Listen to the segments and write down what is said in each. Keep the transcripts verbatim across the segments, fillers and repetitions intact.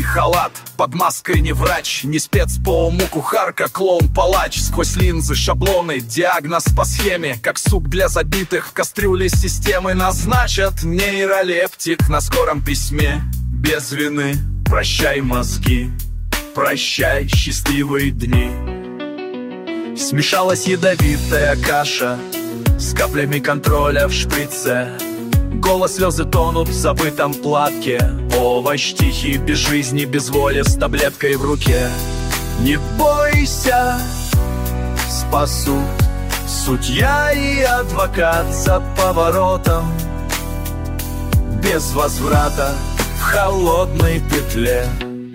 халат. Под маской не врач, не спец по уму, кухарка, клоун-палач. Сквозь линзы, шаблоны, диагноз по схеме. Как суп для забитых, кастрюли системы назначат нейролептик на скором письме. Без вины, прощай мозги, прощай счастливые дни. Смешалась ядовитая каша с каплями контроля в шприце. Голос, слезы тонут в забытом платке. Овощ тихий, без жизни, без воли, с таблеткой в руке. Не бойся, спасут судья и адвокат за поворотом. Без возврата в холодной петле.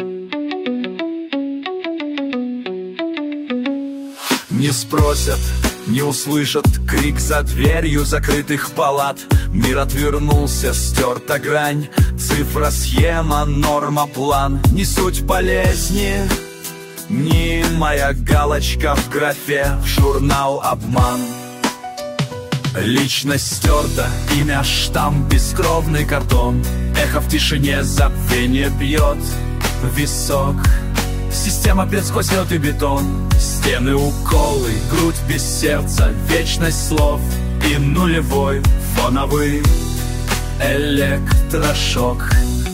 Не спросят, не услышат крик за дверью закрытых палат. Мир отвернулся, стерта грань, цифра, схема, норма, план. Не суть болезни, ни моя галочка в графе, в журнал обман. Личность стерта, имя штамп, бескровный картон. Эхо в тишине, забвение бьет в висок. Система без сквозь лед и бетон. Стены, уколы, грудь без сердца, вечность слов и нулевой фоновый электрошок.